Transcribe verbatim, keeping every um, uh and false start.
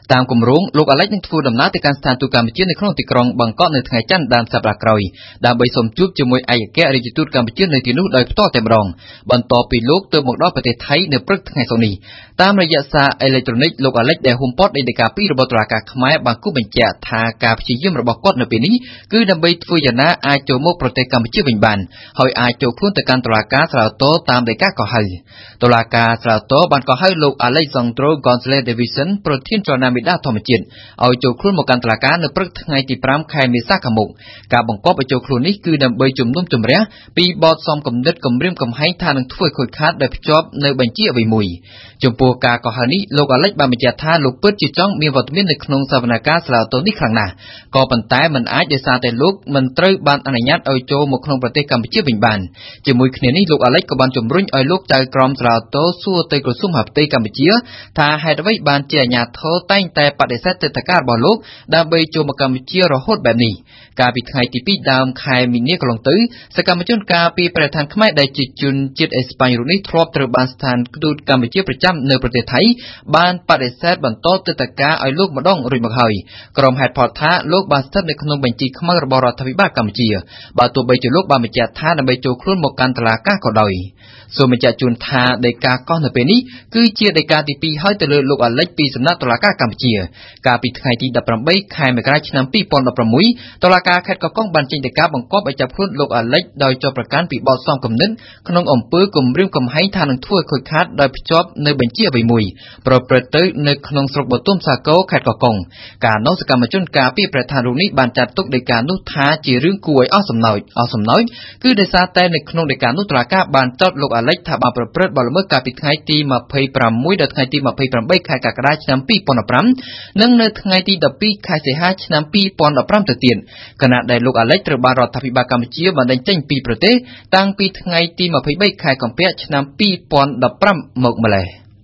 តាមគម្រោងលោកអាឡិចនឹងធ្វើដំណើរទៅកាន់ស្ថានទូតកម្ពុជានៅក្នុងទីក្រុងបាងកកនៅថ្ងៃច័ន្ទដើមសប្តាហ៍ក្រោយដើម្បីសូមជួបជាមួយឯកអគ្គរដ្ឋទូតកម្ពុជានៅទីនោះដោយផ្ទាល់តែម្ដងបន្ទាប់ពីលោកទើបមកដល់ប្រទេសថៃនៅព្រឹកថ្ងៃសុក្រនេះតាមរយៈសារអេឡិចត្រូនិកលោកអាឡិចដែលហ៊ុំព័ទ្ធដីកាពីរបស់តុលាការខ្មែរបានគូបញ្ជាក់ថាការព្យាយាមរបស់គាត់នៅពេលនេះគឺដើម្បីធ្វើយ៉ាងណាអាចចូលមកប្រទេសកម្ពុជាវិញបានហើយអាចចូលខ្លួនទៅកាន់តុលាការស្រាវតតាមដីកាកោះហៅតុលាការស្រាវតបានកោះហៅលោក Alejandro Gonzalez Davidson ប្រធានចលនាមេដាធម្មជាតិឲ្យចូលខ្លួនមកកាន់តុលាការនៅព្រឹកថ្ងៃទីប្រាំខែមេសាខាងមុខការបង្គាប់ឲ្យចូលខ្លួននេះគឺដើម្បីជំនុំជម្រះពីបទសំគំនិតគំរាមកំហែងថានឹងធ្វើខូចខាតដោយភ្ជាប់នៅបញ្ជាអ្វីមួយចំពោះការកោះហៅនេះលោកអាឡិចបានបញ្ជាក់ថាលោកពិតជាចង់មានវត្តមាននៅក្នុងសវនកម្មស្រាវតនេះខ្លាំងណាស់ក៏ប៉ុន្តែមិនអាចដោយសារតែលោកមិនត្រូវបានអនុញ្ញាតឲ្យចូលមកក្នុងប្រទេសកម្ពុជាវិញបានជាមួយគ្នានេះលោកអាឡិចក៏បានជំរុញឲ្យលោកចៅក្រមស្រាវតសួរទៅក្រសួងមហាផ្ទៃកម្ពុជាថាហេតុអ្វីបានជាអាជ្ញាធរតែងតែបដិសេធទិដ្ឋាការរបស់លោកដើម្បីចូលមកកម្ពុជារហូតបែបនេះកាលពីថ្ងៃទីពីរដើមខែមីនាកន្លងទៅសកម្មជនការពីប្រធានខ្មែរដែលជាជនជាតិអេស្ប៉ាញរូបនេះធ្លាប់ត្រូវបានស្ថានទូតកម្ពុជាប្រចាំនៅប្រទេសថៃបានបដិសេធបន្តទិដ្ឋាការឲ្យលោកម្ដងរួចមកហើយក្រុមហេតុផលថាលោកបានស្ថិតនៅក្នុងបញ្ជីខ្មៅរបស់រដ្ឋាភិបាលកម្ពុជាបើទោះបីជាលោកបានបញ្ជាក់ថាដើម្បីចូលខ្លួនមកកាន់តុលាការក៏ដោយសូមបញ្ជាក់ជូនថាដីកាកោះនៅពេលនេះគឺជាដីកាទីពីរហើយទៅលើលោកអាឡិចពីសំណាក់តុលាការកម្ពុជាកាលពីថ្ងៃទីដប់ប្រាំបីខែមករាឆ្នាំពីរពាន់ដប់ប្រាំមួយតុលាការខេត្តកោះកុងបានចេញដីកាបង្គាប់ឲ្យចាប់ខ្លួនលោកអាឡិចដោយចោទប្រកាន់ពីបទសំគំនិតក្នុងអំពើគំរាមកំហែងថានឹងធ្វើខូចខាតដោយភ្ជាប់នៅបញ្ជាអ្វីមួយប្រព្រឹត្តទៅនៅក្នុងស្រុកបទុមសាគរខេត្តកោះកុងការនោះសកម្មជនការពីប្រធានរូបនេះបានចាត់ទុកដីកានោះថាជារឿងគួរឲ្យអស់សំណើចអស់សំណើចគឺដោយសារតែនៅក្នុងដីកានោះតុលាការបានចោទលោកអាឡិចថាបានប្រព្រឹត្តបទល្មើសកាលពីថ្ងៃទីម្ភៃប្រាំមួយដល់ថ្ងៃទីម្ភៃប្រាំបីខែកក្កដាឆ្នាំពីរពាន់ដប់ប្រាំនិងនៅថ្ងៃទីដប់ពីរខែសីហាឆ្នាំពីរពាន់ដប់ប្រាំទៅទៀតខណៈដែលលោកអាឡិចត្រូវបានរដ្ឋាភិបាលកម្ពុជាបណ្តេញចេញពីប្រទេសតាំងពីថ្ងៃទីម្ភៃបីខែកុម្ភៈឆ្នាំពីរពាន់ដប់ប្រាំមកម្ល៉េះ